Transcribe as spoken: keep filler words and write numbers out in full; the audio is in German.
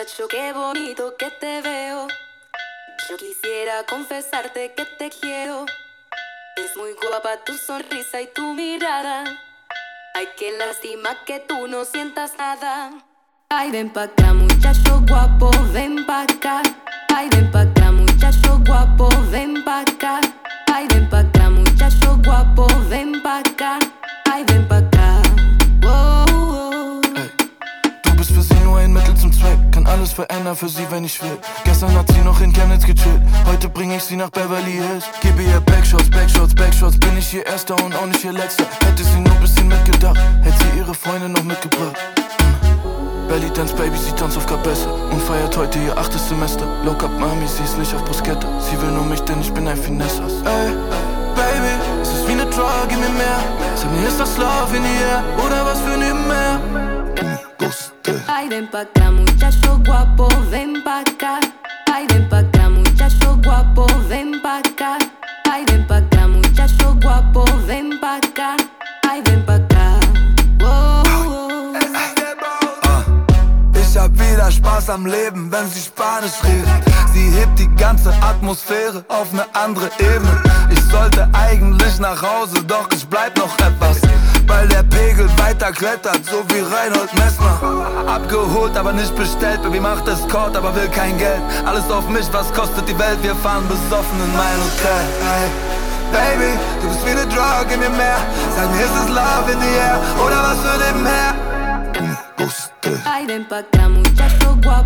muchacho, qué bonito que te veo. Yo quisiera confesarte que te quiero. Es muy guapa tu sonrisa y tu mirada. Ay, qué lástima que tú no sientas nada. Ay, ven pa' acá, muchacho guapo, ven pa' acá. Ay, ven pa' acá, muchacho guapo, ven pa' acá. Ay, ven pa' acá, muchacho guapo, ven pa' acá. Ay, ven pa' acá. Wow, wow. Ey, du bist für sie nur ein Mittel zum Zweck. Kann alles verändern für sie, wenn ich will. Gestern hat sie noch in Chemnitz gechillt. Heute bring ich sie nach Beverly Hills. Gebe ihr Backshots, Backshots, Backshots. Bin ich ihr Erster und auch nicht ihr Letzter. Hätte sie nur bisschen mitgedacht, hätte sie ihre Freunde noch mitgebracht. Belly Dance Baby, sie tanzt auf Kabesse und feiert heute ihr achtes Semester. Low Cup Mami, sie ist nicht auf Bruschetta. Sie will nur mich, denn ich bin ein Finessers. Ey, Baby, es ist wie ne Drug, gib mir mehr. Sag mir, ist das Love in the air oder was für nebenher? Ay, ven pa' acá, muchacho guapo, ven pa' acá. Ay, ven pa' acá, muchacho guapo, ven pa' acá. Ay, ven pa' acá, muchacho guapo, ven pa' acá. Ay, ven pa' acá. Wow, wow. Ich hab wieder Spaß am Leben, wenn sie Spanisch redet. Sie hebt die ganze Atmosphäre auf ne andere Ebene. Ich sollte eigentlich nach Hause, doch ich bleib noch etwas, weil der Pegel weiter klettert, so wie Reinhold Messner. Abgeholt, aber nicht bestellt, Baby macht Escort, aber will kein Geld. Alles auf mich, was kostet die Welt, wir fahren besoffen in mein Hotel. Hey, Baby, du bist wie ne Drug, gib mir mehr. Sag mir, ist es Love in the air oder was für nebenher? Ay, ven pa' acá, muchacho guapo.